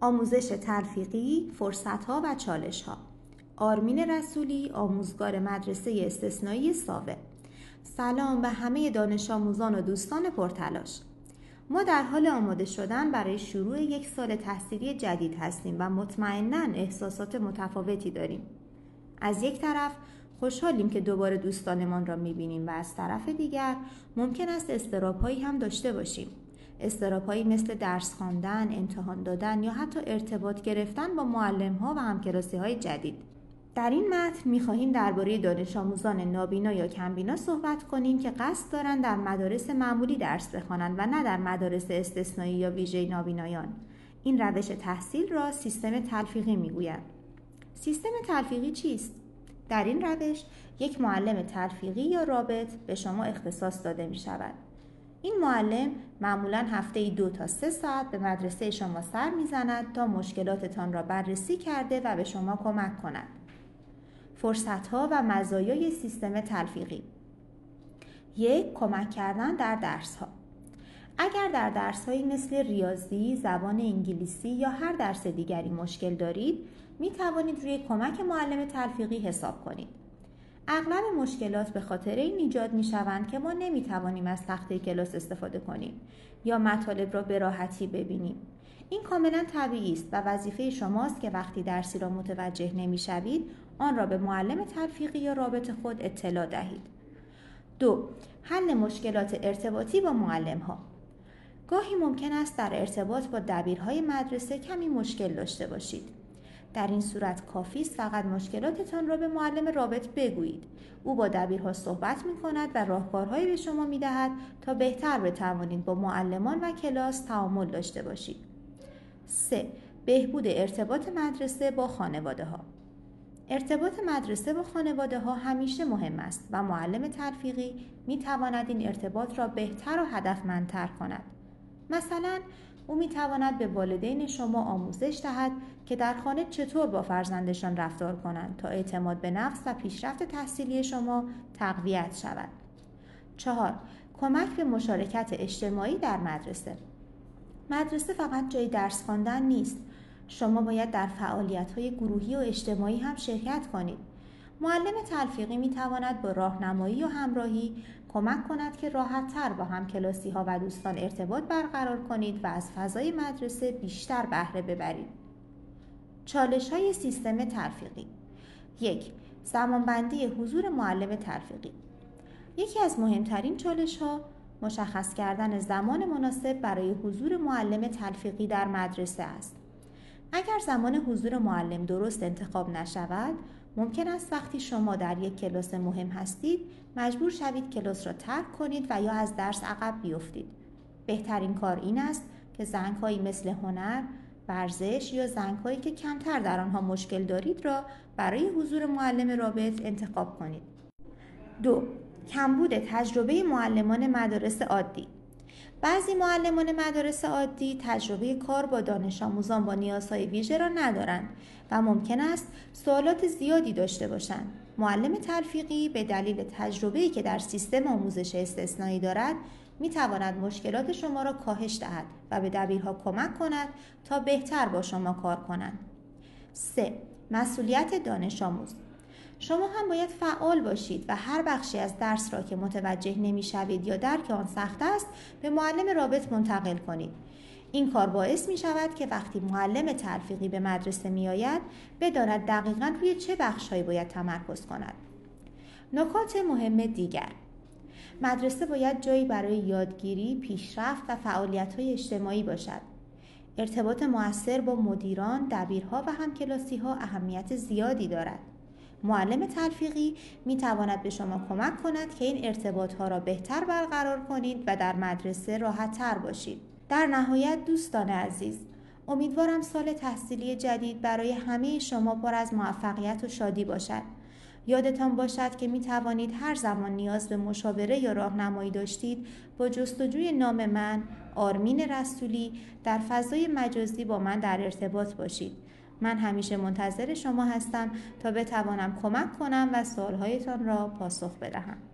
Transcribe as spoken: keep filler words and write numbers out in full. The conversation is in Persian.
آموزش تلفیقی، فرصت‌ها و چالش‌ها. آرمین رسولی، آموزگار مدرسه استثنایی ساوه. سلام به همه دانش آموزان و دوستان پرتلاش. ما در حال آماده شدن برای شروع یک سال تحصیلی جدید هستیم و مطمئناً احساسات متفاوتی داریم. از یک طرف خوشحالیم که دوباره دوستانمان را می‌بینیم و از طرف دیگر ممکن است اضطراب‌هایی هم داشته باشیم. اضطراب‌هایی مثل درس خواندن، امتحان دادن یا حتی ارتباط گرفتن با معلم‌ها و همکلاسی‌های جدید. در این متن می‌خواهیم درباره دانش آموزان نابینا یا کمبینا صحبت کنیم که قصد دارند در مدارس معمولی درس بخوانند و نه در مدارس استثنایی یا ویژه نابینایان. این روش تحصیل را سیستم تلفیقی می‌گویند. سیستم تلفیقی چیست؟ در این روش یک معلم تلفیقی یا رابط به شما اختصاص داده می‌شود. این معلم معمولاً هفته‌ای دو تا سه ساعت به مدرسه شما سر می‌زند تا مشکلاتتان را بررسی کرده و به شما کمک کند. فرصت‌ها و مزایای سیستم تلفیقی. یک، کمک کردن در درس‌ها. اگر در درس‌هایی مثل ریاضی، زبان انگلیسی یا هر درس دیگری مشکل دارید، می‌توانید روی کمک معلم تلفیقی حساب کنید. اغلب مشکلات به خاطر این ایجاد می‌شوند که ما نمی‌توانیم از تخته کلاس استفاده کنیم یا مطالب را به راحتی ببینیم. این کاملاً طبیعی است و وظیفه شماست که وقتی درسی را متوجه نمی‌شوید، آن را به معلم تلفیقی یا رابط خود اطلاع دهید. دو، حل مشکلات ارتباطی با معلم‌ها. گاهی ممکن است در ارتباط با دبیرهای مدرسه کمی مشکل داشته باشید. در این صورت کافی است فقط مشکلاتتان را به معلم رابط بگویید. او با دبیرها صحبت می‌کند و راهکارهایی به شما می‌دهد تا بهتر بتوانید با معلمان و کلاس تعامل داشته باشید. سه، بهبود ارتباط مدرسه با خانواده‌ها. ارتباط مدرسه با خانواده‌ها همیشه مهم است و معلم تلفیقی می‌تواند این ارتباط را بهتر و هدفمندتر کند. مثلا او می‌تواند به والدین شما آموزش دهد که در خانه چطور با فرزندشان رفتار کنند تا اعتماد به نفس و پیشرفت تحصیلی شما تقویت شود. چهار، کمک به مشارکت اجتماعی در مدرسه. مدرسه فقط جای درس خواندن نیست. شما باید در فعالیت‌های گروهی و اجتماعی هم شرکت کنید. معلم تلفیقی می‌تواند با راهنمایی و همراهی کمک کند که راحت‌تر با همکلاسی‌ها و دوستان ارتباط برقرار کنید و از فضای مدرسه بیشتر بهره ببرید. چالش‌های سیستم تلفیقی. یک، زمانبندی حضور معلم تلفیقی. یکی از مهمترین چالش‌ها مشخص کردن زمان مناسب برای حضور معلم تلفیقی در مدرسه است. اگر زمان حضور معلم درست انتخاب نشود، ممکن است وقتی شما در یک کلاس مهم هستید، مجبور شوید کلاس را ترک کنید و یا از درس عقب بیفتید. بهترین کار این است که زنگ‌هایی مثل هنر، ورزش یا زنگ‌هایی که کمتر در آنها مشکل دارید را برای حضور معلم رابط انتخاب کنید. دو، کمبود تجربه معلمان مدارس عادی. بعضی معلمان مدارس عادی تجربه کار با دانش آموزان با نیازهای ویژه را ندارند و ممکن است سوالات زیادی داشته باشند. معلم تلفیقی به دلیل تجربه‌ای که در سیستم آموزش استثنایی دارد، می تواند مشکلات شما را کاهش دهد و به دبیرها کمک کند تا بهتر با شما کار کنند. سه، مسئولیت دانش آموز. شما هم باید فعال باشید و هر بخشی از درس را که متوجه نمی‌شوید یا درک آن سخت است به معلم رابط منتقل کنید. این کار باعث می شود که وقتی معلم تلفیقی به مدرسه می آید بداند دقیقاً روی چه بخش‌هایی باید تمرکز کند. نکات مهم دیگر: مدرسه باید جایی برای یادگیری، پیشرفت و فعالیت‌های اجتماعی باشد. ارتباط مؤثر با مدیران، دبیرها و همکلاسی‌ها اهمیت زیادی دارد. معلم تلفیقی می تواند به شما کمک کند که این ارتباطها را بهتر برقرار کنید و در مدرسه راحت تر باشید. در نهایت دوستان عزیز، امیدوارم سال تحصیلی جدید برای همه شما پر از موفقیت و شادی باشد. یادتان باشد که می توانید هر زمان نیاز به مشاوره یا راهنمایی داشتید با جستجوی نام من، آرمین رسولی، در فضای مجازی با من در ارتباط باشید. من همیشه منتظر شما هستم تا بتوانم کمک کنم و سوالهایتان را پاسخ بدهم.